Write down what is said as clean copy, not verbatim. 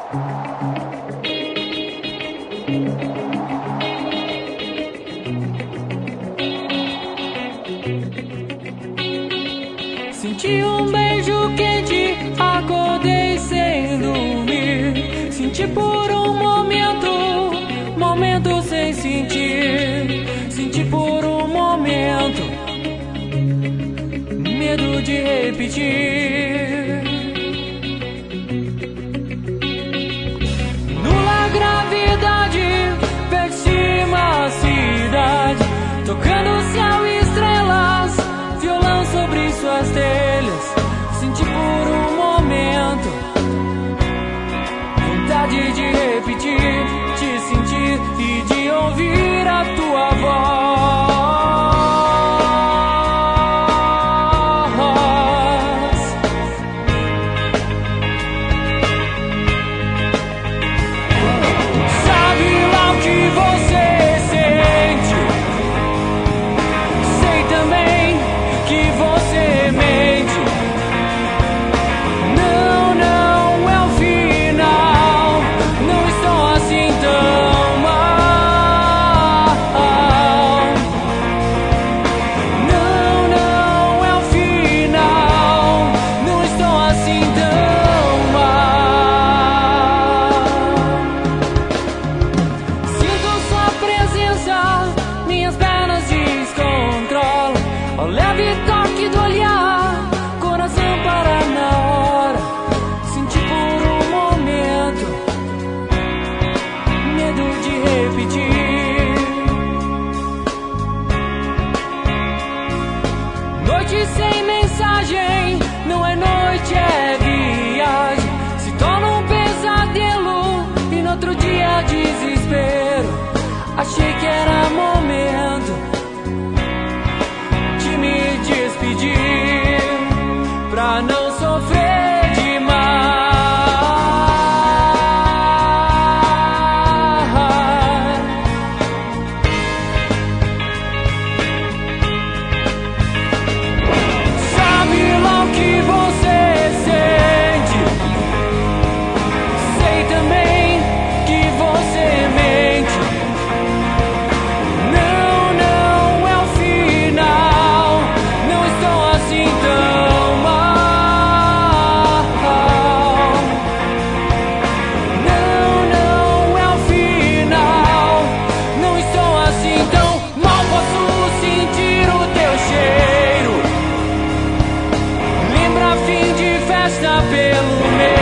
Senti um beijo quente, acordei sem dormir. Senti por um momento sem sentir. Senti por um momento medo de repetir. Nula gravidade, vexima a cidade, tocando o céu e estrelas, violão sobre suas telhas. Senti por um momento vontade de repetir, de sentir e de ouvir a tua voz. Sabe lá o que você sente, sei também que você mente. Não, não é o final, não estou assim tão mal. Não, não é o final, não estou assim tão mal. Sinto sua presença, minhas pernas descontrolam ao leve toque do olhar, coração para na hora. Senti por um momento medo de repetir. Noite sem mensagem, não é noite, é viagem. Se torna um pesadelo e no outro dia desespero. Achei que era momento de me despedir, pra não sofrer demais. Sabe lá o que você sente, sei também que você mente. Não, não é o final, não estou assim tão mal. Não, não é o final, não estou assim tão mal. Posso sentir o teu cheiro, lembra fim de festa pelo meio.